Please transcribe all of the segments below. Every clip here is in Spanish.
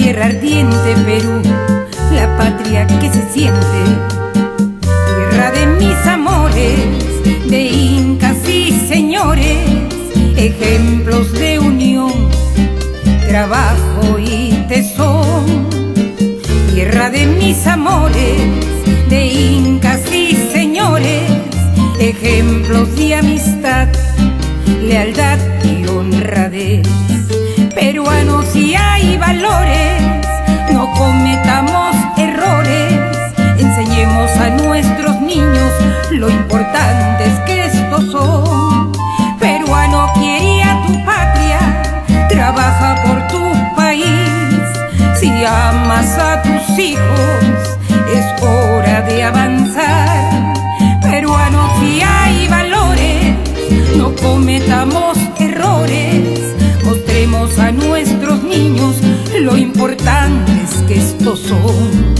tierra ardiente, Perú, la patria que se siente, tierra de mis amores, de incas y señores, ejemplos de unión, trabajo y tesón. Tierra de mis amores, de incas y señores, ejemplos de amistad, lealtad y honradez. Peruanos, si hay valores, no cometamos errores, enseñemos a nuestros niños lo importantes que estos son. Peruano, quiere a tu patria, trabaja por tu país. Si amas a tus hijos, es hora de avanzar. Peruano, si hay valores, no cometamos errores, mostremos a nuestros niños lo importantes que estos son.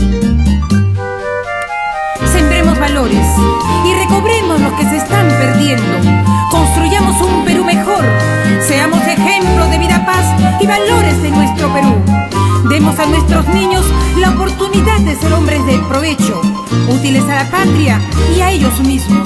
Sembremos valores y recobremos los que se están perdiendo. Construyamos un Perú mejor, seamos ejemplo de vida, paz y valores de nuestro Perú. Demos a nuestros niños la oportunidad de ser hombres de provecho, útiles a la patria y a ellos mismos.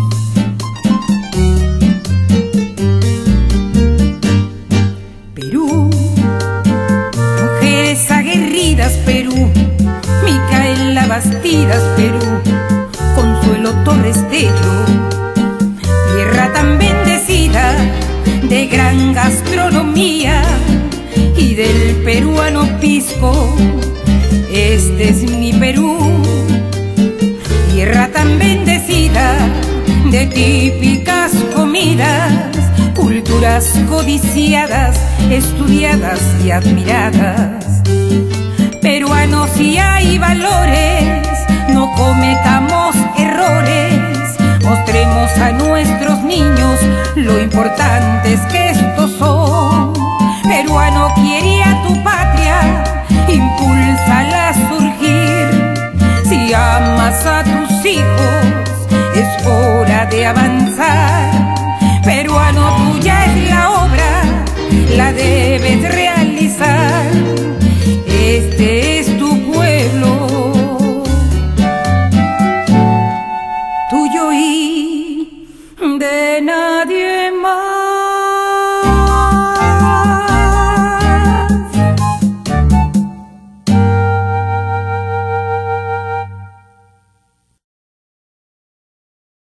Perú, mujeres aguerridas, Perú, Micaela Bastidas, Perú, Consuelo Torres Tello, tierra tan bendecida de gran gastronomía y del peruano pisco. Este es mi Perú, tierra tan bendecida de típicas comidas, culturas codiciadas, estudiadas y admiradas. Peruanos, si hay valores, no cometamos errores, mostremos a nuestros niños lo importantes que estos son. Peruano, quiere a tu patria, impúlsala a surgir. Si amas a tus hijos, es hora de avanzar.